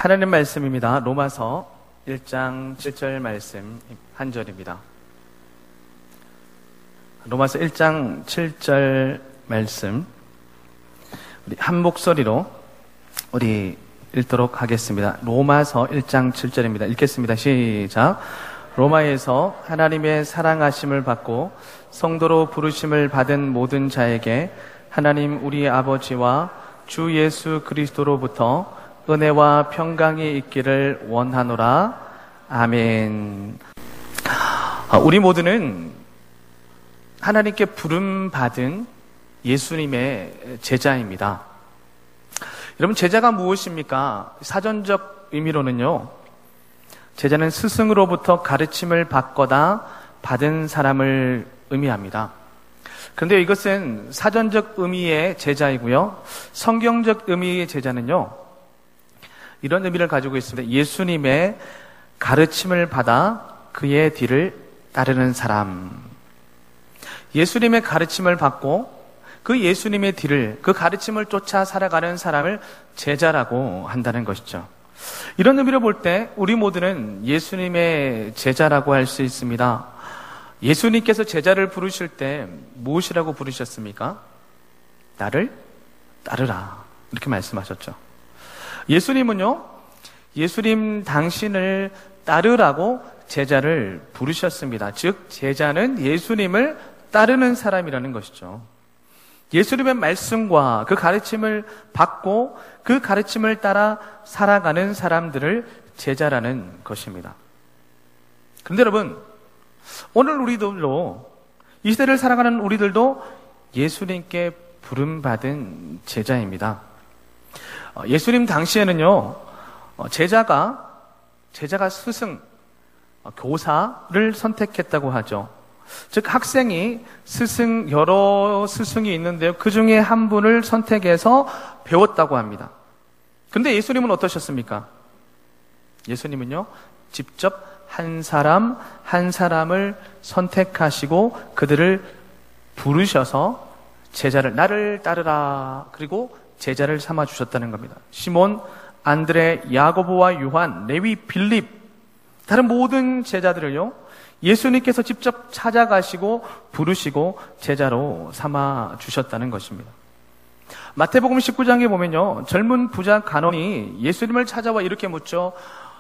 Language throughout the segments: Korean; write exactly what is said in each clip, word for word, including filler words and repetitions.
하나님 말씀입니다. 로마서 일 장 칠 절 말씀 한 절입니다. 로마서 일 장 칠 절 말씀 우리 한 목소리로 우리 읽도록 하겠습니다. 로마서 일 장 칠 절입니다. 읽겠습니다. 시작. 로마에서 하나님의 사랑하심을 받고 성도로 부르심을 받은 모든 자에게 하나님 우리 아버지와 주 예수 그리스도로부터 은혜와 평강이 있기를 원하노라. 아멘. 우리 모두는 하나님께 부름받은 예수님의 제자입니다. 여러분, 제자가 무엇입니까? 사전적 의미로는요, 제자는 스승으로부터 가르침을 받거나 받은 사람을 의미합니다. 그런데 이것은 사전적 의미의 제자이고요, 성경적 의미의 제자는요, 이런 의미를 가지고 있습니다. 예수님의 가르침을 받아 그의 뒤를 따르는 사람. 예수님의 가르침을 받고 그 예수님의 뒤를, 그 가르침을 쫓아 살아가는 사람을 제자라고 한다는 것이죠. 이런 의미로 볼 때 우리 모두는 예수님의 제자라고 할 수 있습니다. 예수님께서 제자를 부르실 때 무엇이라고 부르셨습니까? 나를 따르라, 이렇게 말씀하셨죠. 예수님은요, 예수님 당신을 따르라고 제자를 부르셨습니다. 즉, 제자는 예수님을 따르는 사람이라는 것이죠. 예수님의 말씀과 그 가르침을 받고 그 가르침을 따라 살아가는 사람들을 제자라는 것입니다. 그런데 여러분, 오늘 우리들도, 이 시대를 살아가는 우리들도 예수님께 부름받은 제자입니다. 예수님 당시에는요, 제자가, 제자가 스승, 교사를 선택했다고 하죠. 즉, 학생이 스승, 여러 스승이 있는데요, 그 중에 한 분을 선택해서 배웠다고 합니다. 근데 예수님은 어떠셨습니까? 예수님은요, 직접 한 사람, 한 사람을 선택하시고 그들을 부르셔서 제자를, 나를 따르라, 그리고 제자를 삼아 주셨다는 겁니다. 시몬, 안드레, 야고보와 요한, 레위, 빌립, 다른 모든 제자들을요, 예수님께서 직접 찾아가시고 부르시고 제자로 삼아 주셨다는 것입니다. 마태복음 십구 장에 보면요, 젊은 부자 간원이 예수님을 찾아와 이렇게 묻죠.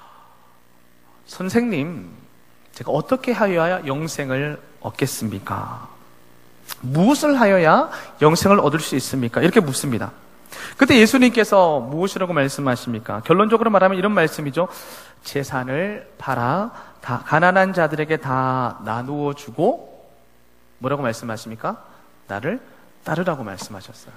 선생님, 제가 어떻게 하여야 영생을 얻겠습니까? 무엇을 하여야 영생을 얻을 수 있습니까? 이렇게 묻습니다. 그때 예수님께서 무엇이라고 말씀하십니까? 결론적으로 말하면 이런 말씀이죠. 재산을 팔아 다 가난한 자들에게 다 나누어 주고 뭐라고 말씀하십니까? 나를 따르라고 말씀하셨어요.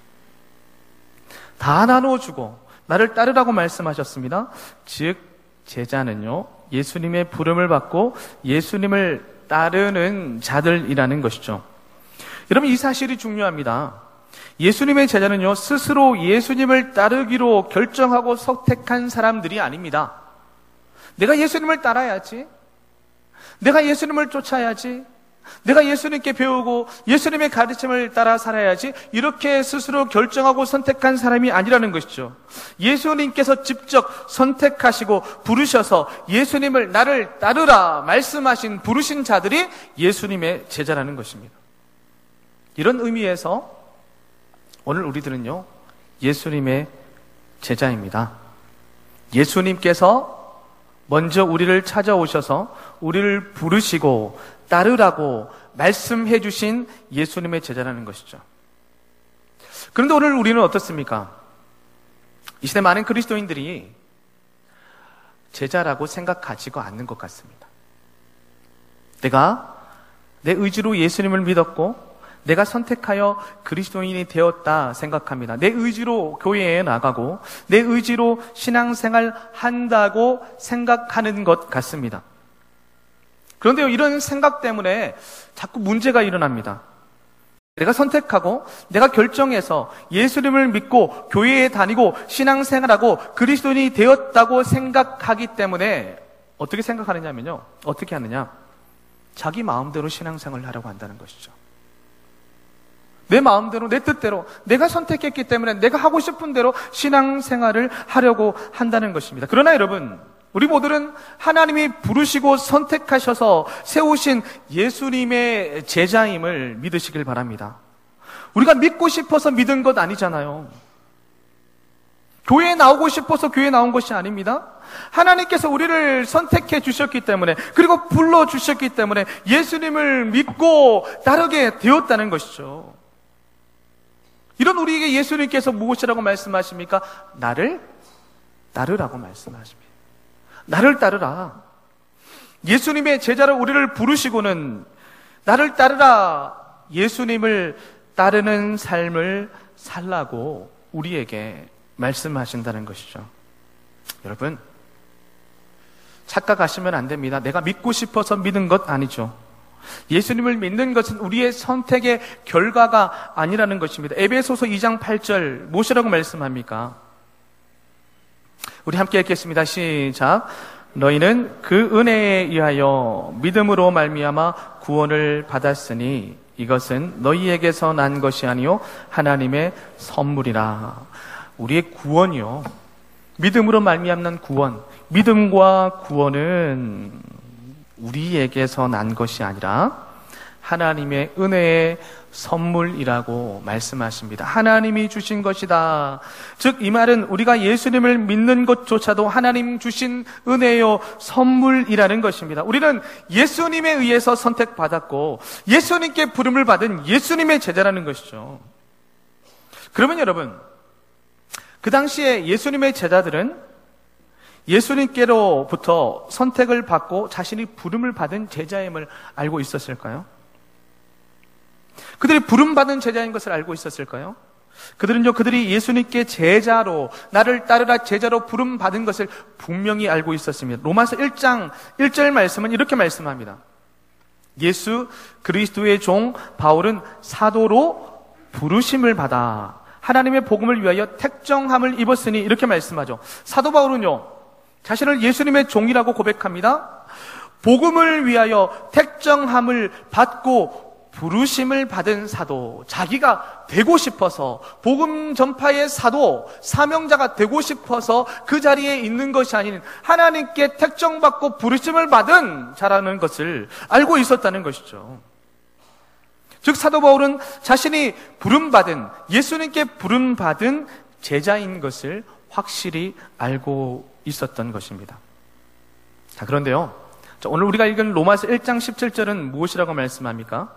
다 나누어 주고 나를 따르라고 말씀하셨습니다. 즉, 제자는요, 예수님의 부름을 받고 예수님을 따르는 자들이라는 것이죠. 여러분, 이 사실이 중요합니다. 예수님의 제자는요, 스스로 예수님을 따르기로 결정하고 선택한 사람들이 아닙니다. 내가 예수님을 따라야지, 내가 예수님을 쫓아야지, 내가 예수님께 배우고 예수님의 가르침을 따라 살아야지, 이렇게 스스로 결정하고 선택한 사람이 아니라는 것이죠. 예수님께서 직접 선택하시고 부르셔서 예수님을 나를 따르라 말씀하신, 부르신 자들이 예수님의 제자라는 것입니다. 이런 의미에서 오늘 우리들은요, 예수님의 제자입니다. 예수님께서 먼저 우리를 찾아오셔서 우리를 부르시고 따르라고 말씀해 주신 예수님의 제자라는 것이죠. 그런데 오늘 우리는 어떻습니까? 이 시대 많은 그리스도인들이 제자라고 생각하지가 않는 것 같습니다. 내가 내 의지로 예수님을 믿었고 내가 선택하여 그리스도인이 되었다 생각합니다. 내 의지로 교회에 나가고 내 의지로 신앙생활 한다고 생각하는 것 같습니다. 그런데요, 이런 생각 때문에 자꾸 문제가 일어납니다. 내가 선택하고 내가 결정해서 예수님을 믿고 교회에 다니고 신앙생활하고 그리스도인이 되었다고 생각하기 때문에 어떻게 생각하느냐면요, 어떻게 하느냐, 자기 마음대로 신앙생활을 하려고 한다는 것이죠. 내 마음대로, 내 뜻대로, 내가 선택했기 때문에 내가 하고 싶은 대로 신앙생활을 하려고 한다는 것입니다. 그러나 여러분, 우리 모두는 하나님이 부르시고 선택하셔서 세우신 예수님의 제자임을 믿으시길 바랍니다. 우리가 믿고 싶어서 믿은 것 아니잖아요. 교회에 나오고 싶어서 교회에 나온 것이 아닙니다. 하나님께서 우리를 선택해 주셨기 때문에, 그리고 불러주셨기 때문에 예수님을 믿고 따르게 되었다는 것이죠. 이런 우리에게 예수님께서 무엇이라고 말씀하십니까? 나를 따르라고 말씀하십니다. 나를 따르라. 예수님의 제자로 우리를 부르시고는 나를 따르라, 예수님을 따르는 삶을 살라고 우리에게 말씀하신다는 것이죠. 여러분, 착각하시면 안 됩니다. 내가 믿고 싶어서 믿은 것 아니죠. 예수님을 믿는 것은 우리의 선택의 결과가 아니라는 것입니다. 에베소서 이 장 팔 절 무엇이라고 말씀합니까? 우리 함께 읽겠습니다. 시작. 너희는 그 은혜에 의하여 믿음으로 말미암아 구원을 받았으니 이것은 너희에게서 난 것이 아니요 하나님의 선물이라. 우리의 구원이요, 믿음으로 말미암는 구원, 믿음과 구원은 우리에게서 난 것이 아니라 하나님의 은혜의 선물이라고 말씀하십니다. 하나님이 주신 것이다. 즉, 이 말은 우리가 예수님을 믿는 것조차도 하나님 주신 은혜요, 선물이라는 것입니다. 우리는 예수님에 의해서 선택받았고 예수님께 부름을 받은 예수님의 제자라는 것이죠. 그러면 여러분, 그 당시에 예수님의 제자들은 예수님께로부터 선택을 받고 자신이 부름을 받은 제자임을 알고 있었을까요? 그들이 부름받은 제자인 것을 알고 있었을까요? 그들은요, 그들이 예수님께 제자로, 나를 따르라 제자로 부름받은 것을 분명히 알고 있었습니다. 로마서 일 장 일 절 말씀은 이렇게 말씀합니다. 예수 그리스도의 종 바울은 사도로 부르심을 받아 하나님의 복음을 위하여 택정함을 입었으니, 이렇게 말씀하죠. 사도 바울은요, 자신을 예수님의 종이라고 고백합니다. 복음을 위하여 택정함을 받고 부르심을 받은 사도, 자기가 되고 싶어서, 복음 전파의 사도, 사명자가 되고 싶어서 그 자리에 있는 것이 아닌 하나님께 택정받고 부르심을 받은 자라는 것을 알고 있었다는 것이죠. 즉, 사도 바울은 자신이 부름받은, 예수님께 부름받은 제자인 것을 확실히 알고 있었던 것입니다. 자, 그런데요, 자, 오늘 우리가 읽은 로마서 일 장 십칠 절은 무엇이라고 말씀합니까?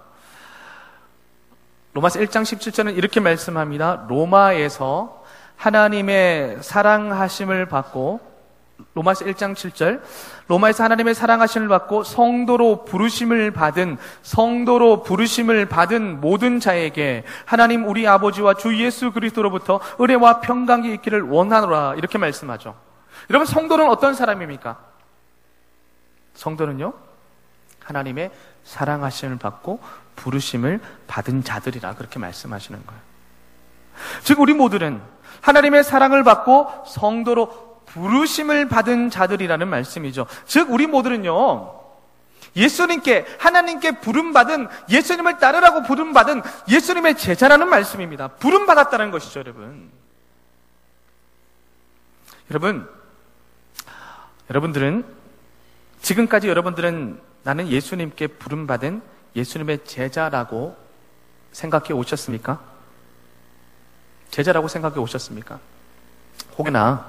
로마서 일 장 십칠 절은 이렇게 말씀합니다. 로마에서 하나님의 사랑하심을 받고, 로마서 일 장 칠 절, 로마에서 하나님의 사랑하심을 받고 성도로 부르심을 받은, 성도로 부르심을 받은 모든 자에게 하나님 우리 아버지와 주 예수 그리스도로부터 은혜와 평강이 있기를 원하노라, 이렇게 말씀하죠. 여러분, 성도는 어떤 사람입니까? 성도는요, 하나님의 사랑하심을 받고 부르심을 받은 자들이라, 그렇게 말씀하시는 거예요. 즉, 우리 모두는 하나님의 사랑을 받고 성도로 부르심을 받은 자들이라는 말씀이죠. 즉, 우리 모두는요, 예수님께, 하나님께 부름받은, 예수님을 따르라고 부름받은 예수님의 제자라는 말씀입니다. 부름받았다는 것이죠, 여러분. 여러분, 여러분들은, 지금까지 여러분들은 나는 예수님께 부름받은 예수님의 제자라고 생각해 오셨습니까? 제자라고 생각해 오셨습니까? 혹여나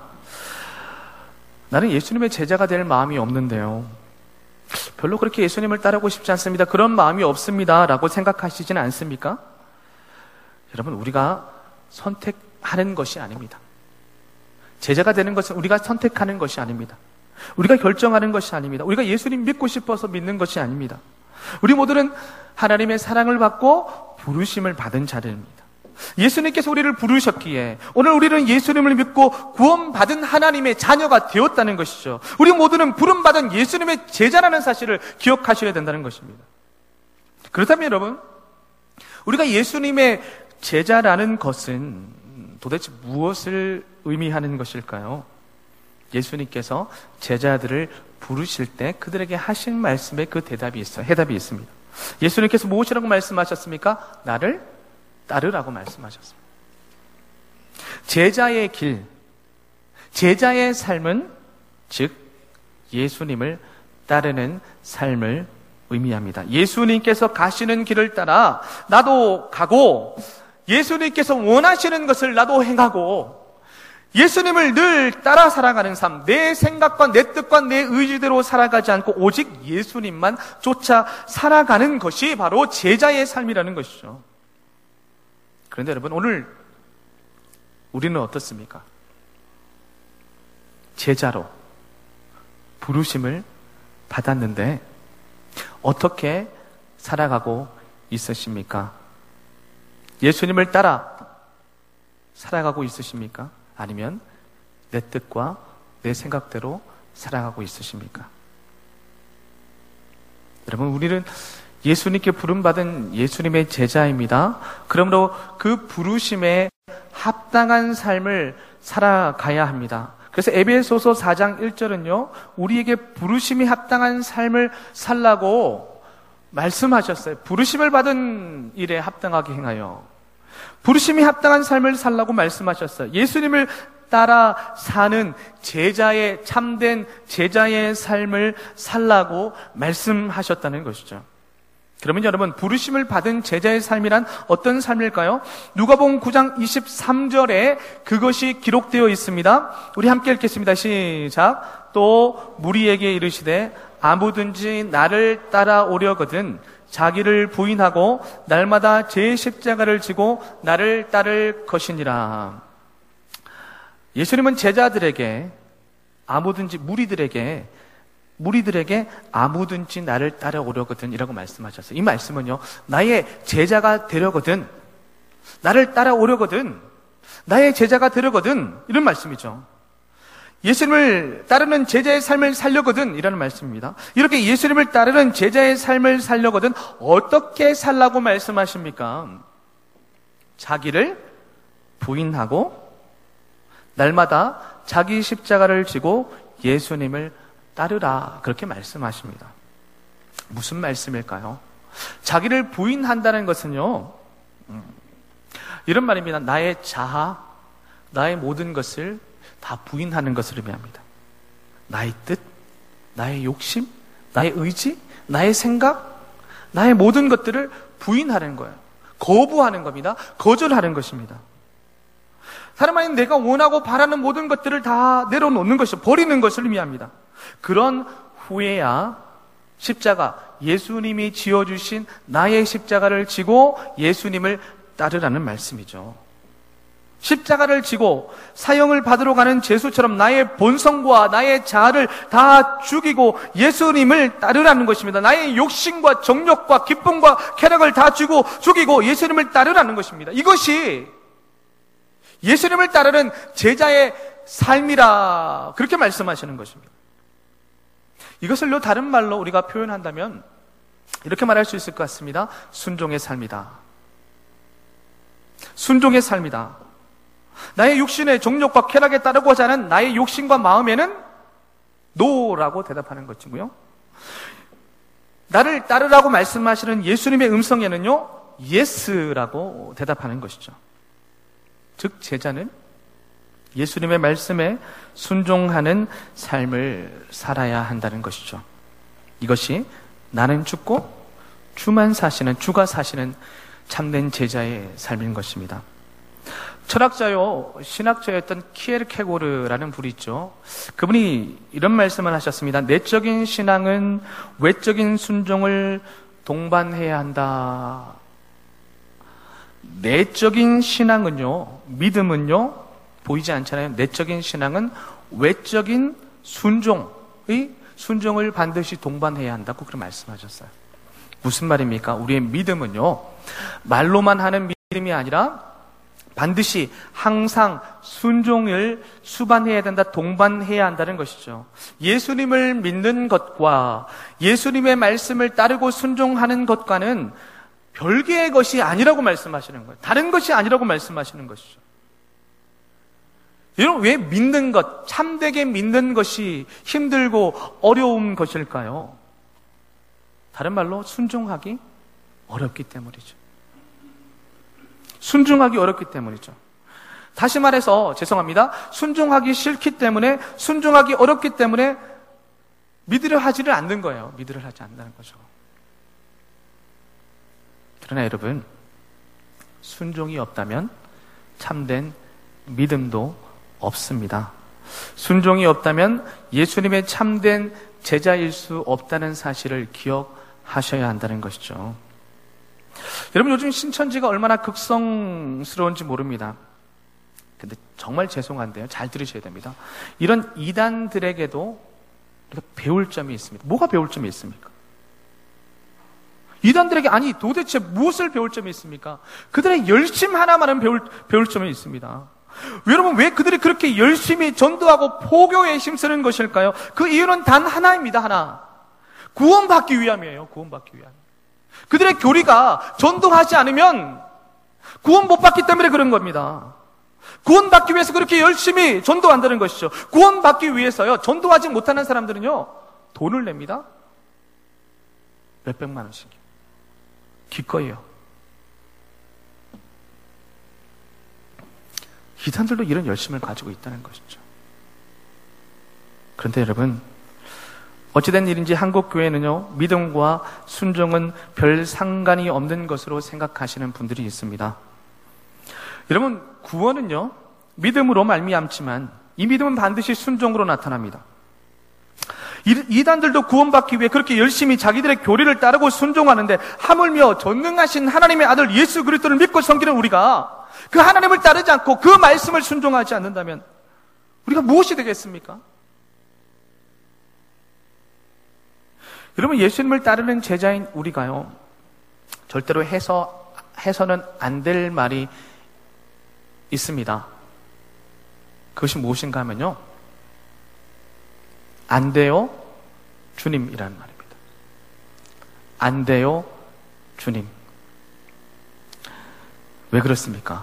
나는 예수님의 제자가 될 마음이 없는데요, 별로 그렇게 예수님을 따르고 싶지 않습니다, 그런 마음이 없습니다 라고 생각하시지는 않습니까? 여러분, 우리가 선택하는 것이 아닙니다. 제자가 되는 것은 우리가 선택하는 것이 아닙니다. 우리가 결정하는 것이 아닙니다. 우리가 예수님 믿고 싶어서 믿는 것이 아닙니다. 우리 모두는 하나님의 사랑을 받고 부르심을 받은 자들입니다. 예수님께서 우리를 부르셨기에 오늘 우리는 예수님을 믿고 구원받은 하나님의 자녀가 되었다는 것이죠. 우리 모두는 부름받은 예수님의 제자라는 사실을 기억하셔야 된다는 것입니다. 그렇다면 여러분, 우리가 예수님의 제자라는 것은 도대체 무엇을 의미하는 것일까요? 예수님께서 제자들을 부르실 때 그들에게 하신 말씀에 그 대답이 있어요. 해답이 있습니다. 예수님께서 무엇이라고 말씀하셨습니까? 나를 따르라고 말씀하셨습니다. 제자의 길, 제자의 삶은 즉 예수님을 따르는 삶을 의미합니다. 예수님께서 가시는 길을 따라 나도 가고, 예수님께서 원하시는 것을 나도 행하고, 예수님을 늘 따라 살아가는 삶, 내 생각과 내 뜻과 내 의지대로 살아가지 않고 오직 예수님만 쫓아 살아가는 것이 바로 제자의 삶이라는 것이죠. 그런데 여러분, 오늘 우리는 어떻습니까? 제자로 부르심을 받았는데 어떻게 살아가고 있으십니까? 예수님을 따라 살아가고 있으십니까? 아니면 내 뜻과 내 생각대로 살아가고 있으십니까? 여러분, 우리는 예수님께 부름받은 예수님의 제자입니다. 그러므로 그 부르심에 합당한 삶을 살아가야 합니다. 그래서 에베소서 사 장 일 절은요, 우리에게 부르심이 합당한 삶을 살라고 말씀하셨어요. 부르심을 받은 일에 합당하게 행하여 부르심이 합당한 삶을 살라고 말씀하셨어요. 예수님을 따라 사는 제자의, 참된 제자의 삶을 살라고 말씀하셨다는 것이죠. 그러면 여러분, 부르심을 받은 제자의 삶이란 어떤 삶일까요? 누가복음 구 장 이십삼 절에 그것이 기록되어 있습니다. 우리 함께 읽겠습니다. 시작. 또 무리에게 이르시되 아무든지 나를 따라오려거든 자기를 부인하고 날마다 제 십자가를 지고 나를 따를 것이니라. 예수님은 제자들에게, 아무든지 무리들에게 무리들에게 아무든지 나를 따라오려거든 이라고 말씀하셨어요. 이 말씀은요, 나의 제자가 되려거든, 나를 따라오려거든, 나의 제자가 되려거든, 이런 말씀이죠. 예수님을 따르는 제자의 삶을 살려거든 이라는 말씀입니다. 이렇게 예수님을 따르는 제자의 삶을 살려거든 어떻게 살라고 말씀하십니까? 자기를 부인하고 날마다 자기 십자가를 지고 예수님을 따르라, 그렇게 말씀하십니다. 무슨 말씀일까요? 자기를 부인한다는 것은요, 음, 이런 말입니다. 나의 자아, 나의 모든 것을 다 부인하는 것을 의미합니다. 나의 뜻, 나의 욕심, 나의 의지, 나의 생각, 나의 모든 것들을 부인하는 거예요. 거부하는 겁니다. 거절하는 것입니다. 다른 말은 내가 원하고 바라는 모든 것들을 다 내려놓는 것을, 버리는 것을 의미합니다. 그런 후에야 십자가, 예수님이 지어주신 나의 십자가를 지고 예수님을 따르라는 말씀이죠. 십자가를 지고 사형을 받으러 가는 제수처럼 나의 본성과 나의 자아를 다 죽이고 예수님을 따르라는 것입니다. 나의 욕심과 정욕과 기쁨과 쾌락을 다 주고 죽이고 예수님을 따르라는 것입니다. 이것이 예수님을 따르는 제자의 삶이라, 그렇게 말씀하시는 것입니다. 이것을 다른 말로 우리가 표현한다면 이렇게 말할 수 있을 것 같습니다. 순종의 삶이다. 순종의 삶이다. 나의 육신의 정욕과 쾌락에 따르고자 하는 나의 욕심과 마음에는 노라고 대답하는 것이고요, 나를 따르라고 말씀하시는 예수님의 음성에는요, 예스라고 대답하는 것이죠. 즉 제자는 예수님의 말씀에 순종하는 삶을 살아야 한다는 것이죠. 이것이 나는 죽고 주만 사시는, 주가 사시는 참된 제자의 삶인 것입니다. 철학자요, 신학자였던 키에르케고르라는 분이 있죠. 그분이 이런 말씀을 하셨습니다. 내적인 신앙은 외적인 순종을 동반해야 한다. 내적인 신앙은요, 믿음은요, 보이지 않잖아요. 내적인 신앙은 외적인 순종의 순종을 반드시 동반해야 한다고 그렇게 말씀하셨어요. 무슨 말입니까? 우리의 믿음은요, 말로만 하는 믿음이 아니라 반드시 항상 순종을 수반해야 된다, 동반해야 한다는 것이죠. 예수님을 믿는 것과 예수님의 말씀을 따르고 순종하는 것과는 별개의 것이 아니라고 말씀하시는 거예요. 다른 것이 아니라고 말씀하시는 것이죠. 여러분, 왜 믿는 것, 참되게 믿는 것이 힘들고 어려운 것일까요? 다른 말로 순종하기 어렵기 때문이죠. 순종하기 어렵기 때문이죠. 다시 말해서 죄송합니다. 순종하기 싫기 때문에, 순종하기 어렵기 때문에 믿으려 하지를 않는 거예요. 믿으려 하지 않는다는 거죠. 그러나 여러분, 순종이 없다면 참된 믿음도 없습니다. 순종이 없다면 예수님의 참된 제자일 수 없다는 사실을 기억하셔야 한다는 것이죠. 여러분, 요즘 신천지가 얼마나 극성스러운지 모릅니다. 근데 정말 죄송한데요. 잘 들으셔야 됩니다. 이런 이단들에게도 우리가 배울 점이 있습니다. 뭐가 배울 점이 있습니까? 이단들에게 아니 도대체 무엇을 배울 점이 있습니까? 그들의 열심 하나만은 배울, 배울 점이 있습니다. 여러분, 왜 그들이 그렇게 열심히 전도하고 포교에 힘쓰는 것일까요? 그 이유는 단 하나입니다. 하나. 구원받기 위함이에요. 구원받기 위함. 그들의 교리가 전도하지 않으면 구원 못 받기 때문에 그런 겁니다. 구원받기 위해서 그렇게 열심히 전도한다는 것이죠. 구원받기 위해서요, 전도하지 못하는 사람들은요, 돈을 냅니다. 몇백만 원씩. 기꺼이요. 이단들도 이런 열심을 가지고 있다는 것이죠. 그런데 여러분, 어찌된 일인지 한국교회는요, 믿음과 순종은 별 상관이 없는 것으로 생각하시는 분들이 있습니다. 여러분, 구원은요, 믿음으로 말미암지만 이 믿음은 반드시 순종으로 나타납니다. 이단들도 구원받기 위해 그렇게 열심히 자기들의 교리를 따르고 순종하는데, 하물며 전능하신 하나님의 아들 예수 그리스도를 믿고 섬기는 우리가 그 하나님을 따르지 않고 그 말씀을 순종하지 않는다면 우리가 무엇이 되겠습니까? 여러분, 예수님을 따르는 제자인 우리가요, 절대로 해서, 해서는 안 될 말이 있습니다. 그것이 무엇인가 하면요, 안 돼요, 주님이라는 말입니다. 안 돼요, 주님. 왜 그렇습니까?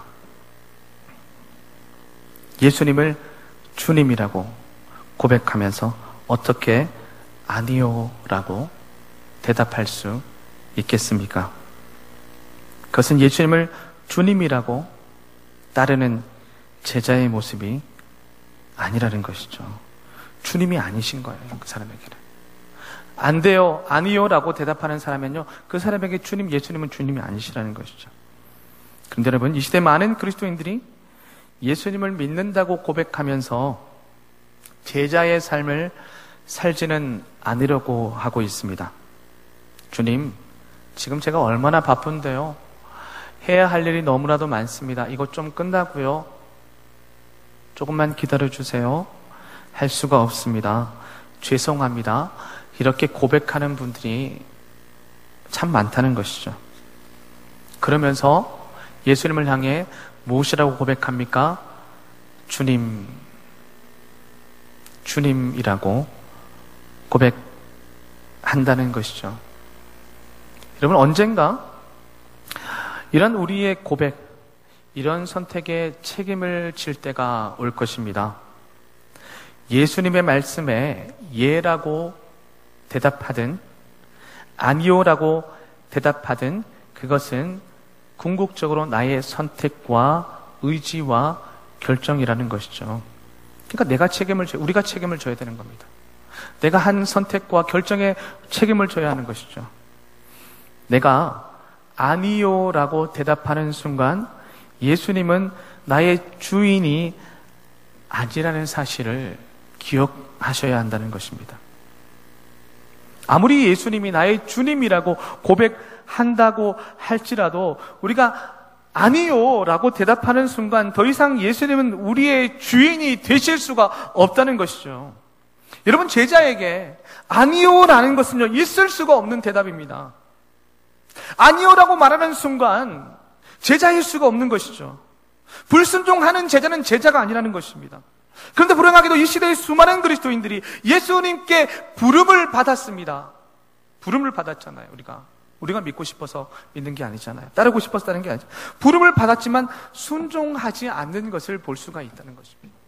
예수님을 주님이라고 고백하면서 어떻게 아니요 라고 대답할 수 있겠습니까? 그것은 예수님을 주님이라고 따르는 제자의 모습이 아니라는 것이죠. 주님이 아니신 거예요, 그 사람에게는. 안 돼요, 아니요 라고 대답하는 사람은요, 그 사람에게 주님, 예수님은 주님이 아니시라는 것이죠. 그런데 여러분, 이 시대 많은 그리스도인들이 예수님을 믿는다고 고백하면서 제자의 삶을 살지는 않으려고 하고 있습니다. 주님, 지금 제가 얼마나 바쁜데요. 해야 할 일이 너무나도 많습니다. 이것 좀 끝나고요, 조금만 기다려주세요. 할 수가 없습니다. 죄송합니다. 이렇게 고백하는 분들이 참 많다는 것이죠. 그러면서 예수님을 향해 무엇이라고 고백합니까? 주님, 주님이라고 고백한다는 것이죠. 여러분, 언젠가 이런 우리의 고백, 이런 선택에 책임을 질 때가 올 것입니다. 예수님의 말씀에 예라고 대답하든 아니요라고 대답하든 그것은 궁극적으로 나의 선택과 의지와 결정이라는 것이죠. 그러니까 내가 책임을 져, 우리가 책임을 져야 되는 겁니다. 내가 한 선택과 결정에 책임을 져야 하는 것이죠. 내가 아니요라고 대답하는 순간 예수님은 나의 주인이 아니라는 사실을 기억하셔야 한다는 것입니다. 아무리 예수님이 나의 주님이라고 고백한다고 할지라도 우리가 아니요 라고 대답하는 순간 더 이상 예수님은 우리의 주인이 되실 수가 없다는 것이죠. 여러분, 제자에게 아니요 라는 것은요, 있을 수가 없는 대답입니다. 아니요 라고 말하는 순간 제자일 수가 없는 것이죠. 불순종하는 제자는 제자가 아니라는 것입니다. 그런데 불행하게도 이 시대의 수많은 그리스도인들이 예수님께 부름을 받았습니다. 부름을 받았잖아요. 우리가 우리가 믿고 싶어서 믿는 게 아니잖아요. 따르고 싶어서 따르는 게 아니죠. 부름을 받았지만 순종하지 않는 것을 볼 수가 있다는 것입니다.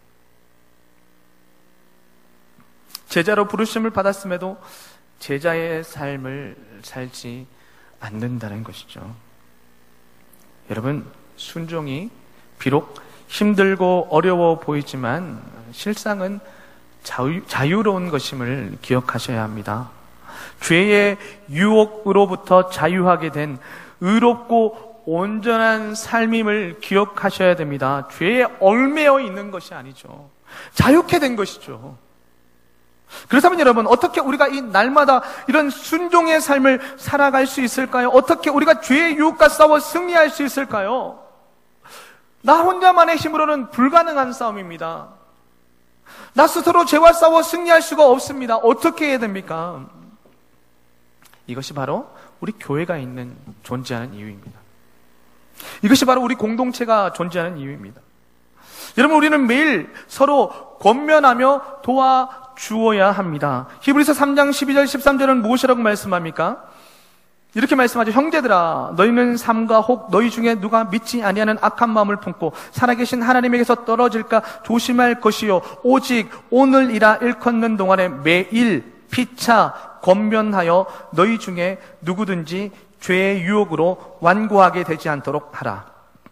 제자로 부르심을 받았음에도 제자의 삶을 살지 않는다는 것이죠. 여러분, 순종이 비록 힘들고 어려워 보이지만 실상은 자유, 자유로운 것임을 기억하셔야 합니다. 죄의 유혹으로부터 자유하게 된 의롭고 온전한 삶임을 기억하셔야 됩니다. 죄에 얽매여 있는 것이 아니죠. 자유케 된 것이죠. 그렇다면 여러분, 어떻게 우리가 이 날마다 이런 순종의 삶을 살아갈 수 있을까요? 어떻게 우리가 죄의 유혹과 싸워 승리할 수 있을까요? 나 혼자만의 힘으로는 불가능한 싸움입니다. 나 스스로 죄와 싸워 승리할 수가 없습니다. 어떻게 해야 됩니까? 이것이 바로 우리 교회가 있는, 존재하는 이유입니다. 이것이 바로 우리 공동체가 존재하는 이유입니다. 여러분, 우리는 매일 서로 권면하며 도와주어야 합니다. 히브리서 삼 장 십이 절 십삼 절은 무엇이라고 말씀합니까? 이렇게 말씀하죠. 형제들아, 너희는 삼가 혹 너희 중에 누가 믿지 아니하는 악한 마음을 품고 살아계신 하나님에게서 떨어질까 조심할 것이요, 오직 오늘이라 일컫는 동안에 매일 피차 권면하여 너희 중에 누구든지 죄의 유혹으로 완고하게 되지 않도록 하라.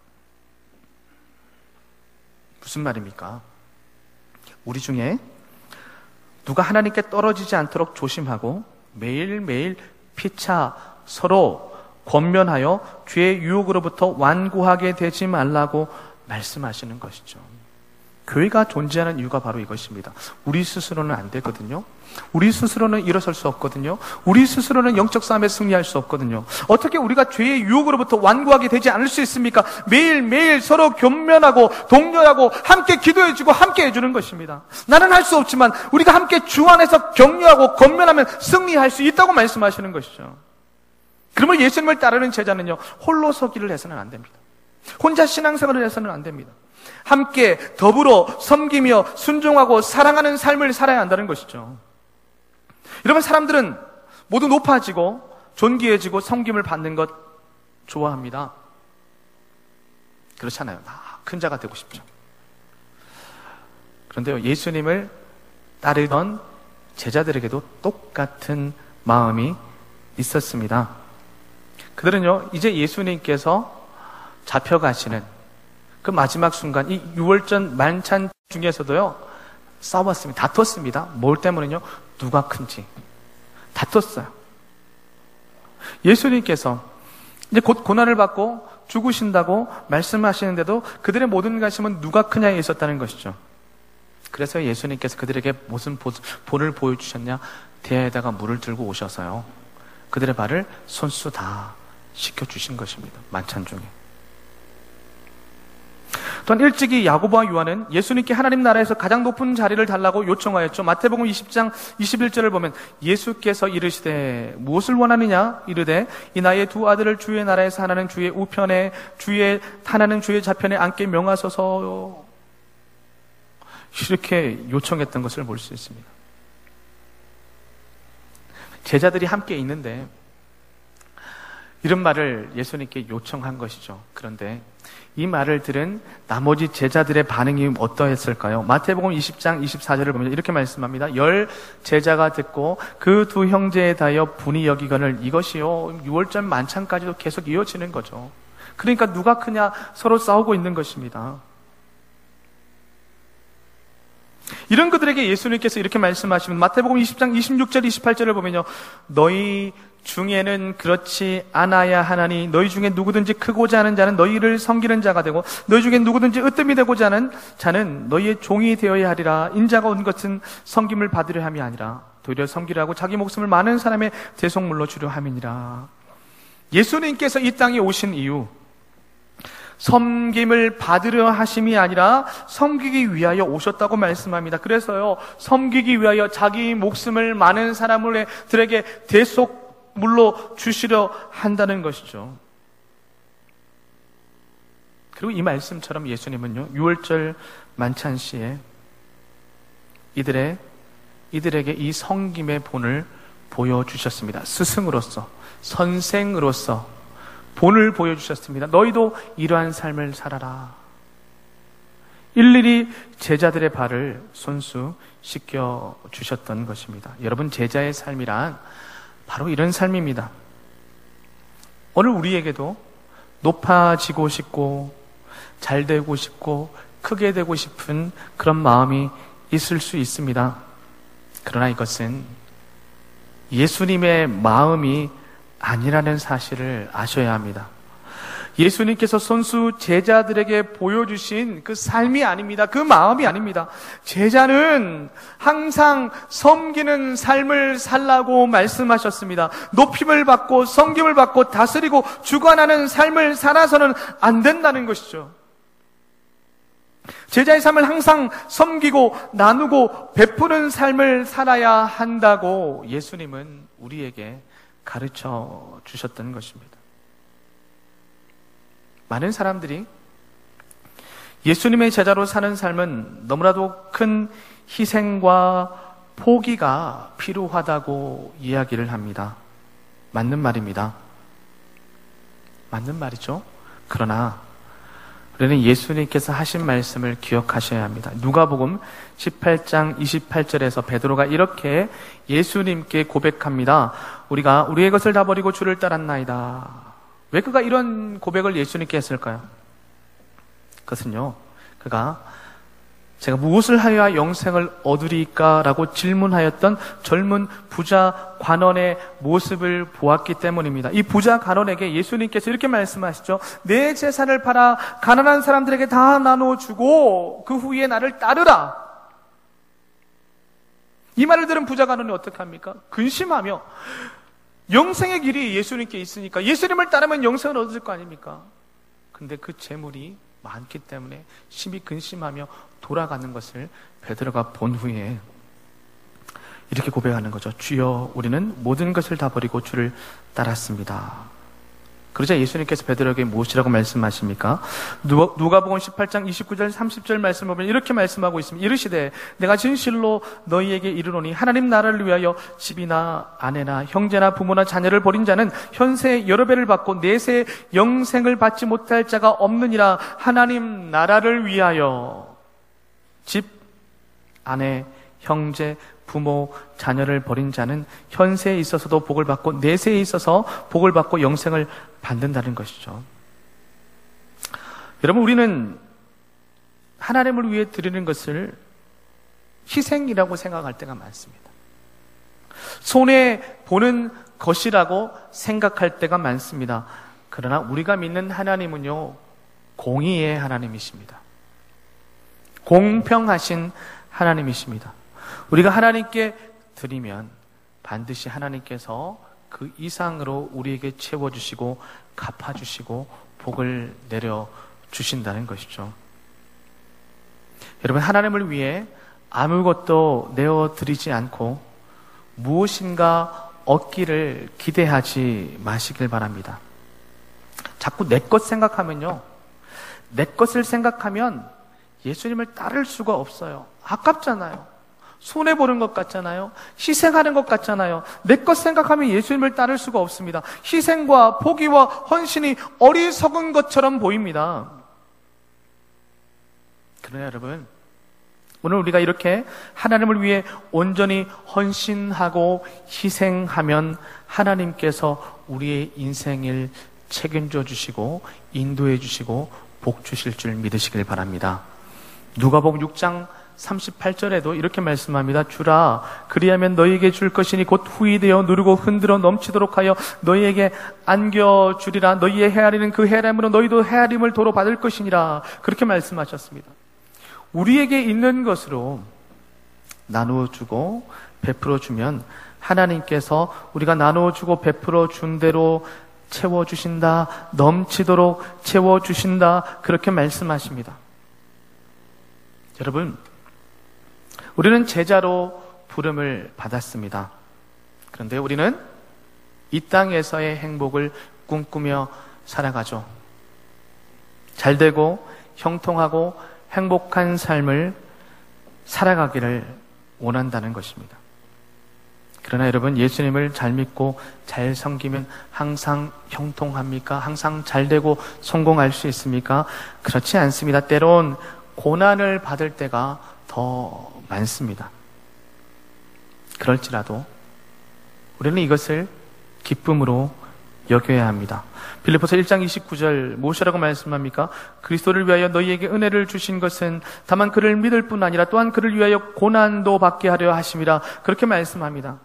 무슨 말입니까? 우리 중에 누가 하나님께 떨어지지 않도록 조심하고 매일매일 피차 서로 권면하여 죄의 유혹으로부터 완고하게 되지 말라고 말씀하시는 것이죠. 교회가 존재하는 이유가 바로 이것입니다. 우리 스스로는 안 되거든요. 우리 스스로는 일어설 수 없거든요. 우리 스스로는 영적 싸움에 승리할 수 없거든요. 어떻게 우리가 죄의 유혹으로부터 완고하게 되지 않을 수 있습니까? 매일매일 서로 겸면하고 독려하고 함께 기도해주고 함께 해주는 것입니다. 나는 할 수 없지만 우리가 함께 주 안에서 격려하고 권면하면 승리할 수 있다고 말씀하시는 것이죠. 그러면 예수님을 따르는 제자는요, 홀로 서기를 해서는 안 됩니다. 혼자 신앙생활을 해서는 안 됩니다. 함께 더불어 섬기며 순종하고 사랑하는 삶을 살아야 한다는 것이죠. 여러분, 사람들은 모두 높아지고 존귀해지고 섬김을 받는 것 좋아합니다. 그렇잖아요. 아, 큰 자가 되고 싶죠. 그런데요, 예수님을 따르던 제자들에게도 똑같은 마음이 있었습니다. 그들은요, 이제 예수님께서 잡혀가시는 그 마지막 순간, 이 유월절 만찬 중에서도요, 싸웠습니다. 다퉜습니다. 뭘 때문에요? 누가 큰지. 다퉜어요. 예수님께서 이제 곧 고난을 받고 죽으신다고 말씀하시는데도 그들의 모든 관심은 누가 크냐에 있었다는 것이죠. 그래서 예수님께서 그들에게 무슨 본을 보여주셨냐? 대야에다가 물을 들고 오셔서요, 그들의 발을 손수 다 씻겨주신 것입니다. 만찬 중에. 또한 일찍이 야고보와 요한은 예수님께 하나님 나라에서 가장 높은 자리를 달라고 요청하였죠. 마태복음 이십 장 이십일 절을 보면 예수께서 이르시되 무엇을 원하느냐? 이르되 이 나의 두 아들을 주의 나라에서 하나는 주의 우편에 주의 하나는 주의 좌편에 앉게 명하소서. 이렇게 요청했던 것을 볼 수 있습니다. 제자들이 함께 있는데 이런 말을 예수님께 요청한 것이죠. 그런데 이 말을 들은 나머지 제자들의 반응이 어떠했을까요? 마태복음 이십 장 이십사 절을 보면 이렇게 말씀합니다. 열 제자가 듣고 그 두 형제에 대하여 분이 여기거늘 이것이요, 유월절 만찬까지도 계속 이어지는 거죠. 그러니까 누가 크냐, 서로 싸우고 있는 것입니다. 이런 그들에게 예수님께서 이렇게 말씀하시면 마태복음 이십 장 이십육 절 이십팔 절을 보면요, 너희 중에는 그렇지 않아야 하나니 너희 중에 누구든지 크고자 하는 자는 너희를 섬기는 자가 되고 너희 중에 누구든지 으뜸이 되고자 하는 자는 너희의 종이 되어야 하리라. 인자가 온 것은 섬김을 받으려 함이 아니라 도리어 섬기려 하고 자기 목숨을 많은 사람의 대속물로 주려 함이니라. 예수님께서 이 땅에 오신 이유, 섬김을 받으려 하심이 아니라 섬기기 위하여 오셨다고 말씀합니다. 그래서요, 섬기기 위하여 자기 목숨을 많은 사람들에게 대속물로 주시려 한다는 것이죠. 그리고 이 말씀처럼 예수님은요, 유월절 만찬 시에 이들의, 이들에게 이 섬김의 본을 보여주셨습니다. 스승으로서, 선생으로서 본을 보여주셨습니다. 너희도 이러한 삶을 살아라. 일일이 제자들의 발을 손수 씻겨주셨던 것입니다. 여러분, 제자의 삶이란 바로 이런 삶입니다. 오늘 우리에게도 높아지고 싶고 잘 되고 싶고 크게 되고 싶은 그런 마음이 있을 수 있습니다. 그러나 이것은 예수님의 마음이 아니라는 사실을 아셔야 합니다. 예수님께서 손수 제자들에게 보여주신 그 삶이 아닙니다. 그 마음이 아닙니다. 제자는 항상 섬기는 삶을 살라고 말씀하셨습니다. 높임을 받고 섬김을 받고 다스리고 주관하는 삶을 살아서는 안 된다는 것이죠. 제자의 삶을 항상 섬기고 나누고 베푸는 삶을 살아야 한다고 예수님은 우리에게 가르쳐 주셨던 것입니다. 많은 사람들이 예수님의 제자로 사는 삶은 너무나도 큰 희생과 포기가 필요하다고 이야기를 합니다. 맞는 말입니다. 맞는 말이죠. 그러나 우리는 예수님께서 하신 말씀을 기억하셔야 합니다. 누가복음 십팔 장 이십팔 절에서 베드로가 이렇게 예수님께 고백합니다. 우리가 우리의 것을 다 버리고 주를 따랐나이다. 왜 그가 이런 고백을 예수님께 했을까요? 그것은요, 그가 제가 무엇을 하여야 영생을 얻으리까? 라고 질문하였던 젊은 부자 관원의 모습을 보았기 때문입니다. 이 부자 관원에게 예수님께서 이렇게 말씀하시죠. 내 재산을 팔아 가난한 사람들에게 다 나눠주고 그 후에 나를 따르라. 이 말을 들은 부자 관원이 어떻게 합니까? 근심하며 영생의 길이 예수님께 있으니까 예수님을 따르면 영생을 얻을 거 아닙니까? 근데 그 재물이 많기 때문에 심히 근심하며 돌아가는 것을 베드로가 본 후에 이렇게 고백하는 거죠. 주여, 우리는 모든 것을 다 버리고 주를 따랐습니다. 그러자 예수님께서 베드로에게 무엇이라고 말씀하십니까? 누가, 누가복음 십팔 장 이십구 절 삼십 절 말씀을 보면 이렇게 말씀하고 있습니다. 이르시되 내가 진실로 너희에게 이르노니 하나님 나라를 위하여 집이나 아내나 형제나 부모나 자녀를 버린 자는 현세 여러 배를 받고 내세 영생을 받지 못할 자가 없느니라. 하나님 나라를 위하여 집, 아내, 형제, 부모, 자녀를 버린 자는 현세에 있어서도 복을 받고 내세에 있어서 복을 받고 영생을 받는다는 것이죠. 여러분, 우리는 하나님을 위해 드리는 것을 희생이라고 생각할 때가 많습니다. 손해보는 것이라고 생각할 때가 많습니다. 그러나 우리가 믿는 하나님은요, 공의의 하나님이십니다. 공평하신 하나님이십니다. 우리가 하나님께 드리면 반드시 하나님께서 그 이상으로 우리에게 채워주시고 갚아주시고 복을 내려주신다는 것이죠. 여러분, 하나님을 위해 아무것도 내어드리지 않고 무엇인가 얻기를 기대하지 마시길 바랍니다. 자꾸 내 것 생각하면요, 내 것을 생각하면 예수님을 따를 수가 없어요. 아깝잖아요. 손해보는 것 같잖아요. 희생하는 것 같잖아요. 내 것 생각하면 예수님을 따를 수가 없습니다. 희생과 포기와 헌신이 어리석은 것처럼 보입니다. 그러나 여러분, 오늘 우리가 이렇게 하나님을 위해 온전히 헌신하고 희생하면 하나님께서 우리의 인생을 책임져 주시고 인도해 주시고 복 주실 줄 믿으시길 바랍니다. 누가복음 육 장 삼십팔 절에도 이렇게 말씀합니다. 주라, 그리하면 너희에게 줄 것이니 곧 후이되어 누르고 흔들어 넘치도록 하여 너희에게 안겨주리라. 너희의 헤아리는 그 헤아림으로 너희도 헤아림을 도로 받을 것이니라. 그렇게 말씀하셨습니다. 우리에게 있는 것으로 나누어주고 베풀어주면 하나님께서 우리가 나누어주고 베풀어준 대로 채워주신다, 넘치도록 채워주신다, 그렇게 말씀하십니다. 여러분, 우리는 제자로 부름을 받았습니다. 그런데 우리는 이 땅에서의 행복을 꿈꾸며 살아가죠. 잘되고 형통하고 행복한 삶을 살아가기를 원한다는 것입니다. 그러나 여러분, 예수님을 잘 믿고 잘 섬기면 항상 형통합니까? 항상 잘되고 성공할 수 있습니까? 그렇지 않습니다. 때론 고난을 받을 때가 더 많습니다. 그럴지라도 우리는 이것을 기쁨으로 여겨야 합니다. 빌립보서 일 장 이십구 절 무엇이라고 말씀합니까? 그리스도를 위하여 너희에게 은혜를 주신 것은 다만 그를 믿을 뿐 아니라 또한 그를 위하여 고난도 받게 하려 하심이라. 그렇게 말씀합니다.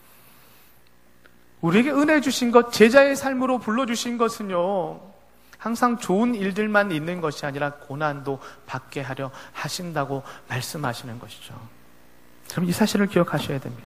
우리에게 은혜 주신 것, 제자의 삶으로 불러주신 것은요, 항상 좋은 일들만 있는 것이 아니라 고난도 받게 하려 하신다고 말씀하시는 것이죠. 그럼 이 사실을 기억하셔야 됩니다.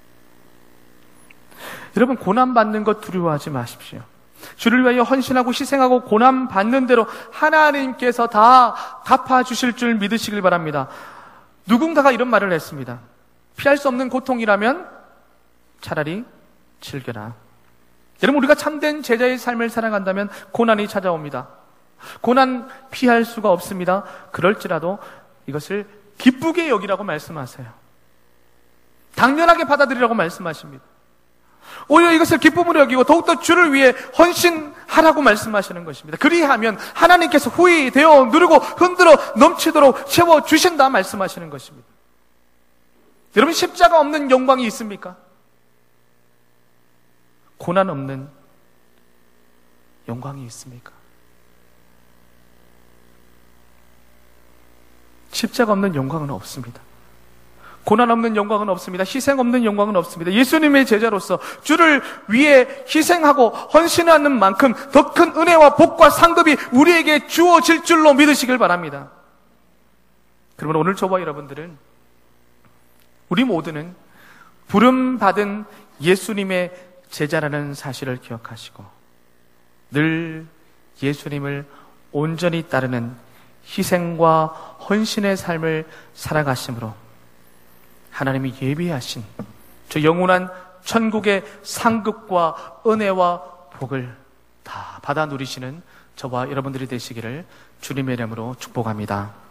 여러분, 고난받는 것 두려워하지 마십시오. 주를 위하여 헌신하고 희생하고 고난받는 대로 하나님께서 다 갚아주실 줄 믿으시길 바랍니다. 누군가가 이런 말을 했습니다. 피할 수 없는 고통이라면 차라리 즐겨라. 여러분, 우리가 참된 제자의 삶을 살아간다면 고난이 찾아옵니다. 고난 피할 수가 없습니다. 그럴지라도 이것을 기쁘게 여기라고 말씀하세요. 당연하게 받아들이라고 말씀하십니다. 오히려 이것을 기쁨으로 여기고 더욱더 주를 위해 헌신하라고 말씀하시는 것입니다. 그리하면 하나님께서 후히 되어 누르고 흔들어 넘치도록 채워주신다 말씀하시는 것입니다. 여러분, 십자가 없는 영광이 있습니까? 고난 없는 영광이 있습니까? 십자가 없는 영광은 없습니다. 고난 없는 영광은 없습니다. 희생 없는 영광은 없습니다. 예수님의 제자로서 주를 위해 희생하고 헌신하는 만큼 더 큰 은혜와 복과 상급이 우리에게 주어질 줄로 믿으시길 바랍니다. 그러면 오늘 저와 여러분들은, 우리 모두는 부름받은 예수님의 제자라는 사실을 기억하시고 늘 예수님을 온전히 따르는 희생과 헌신의 삶을 살아가심으로 하나님이 예비하신 저 영원한 천국의 상급과 은혜와 복을 다 받아 누리시는 저와 여러분들이 되시기를 주님의 이름으로 축복합니다.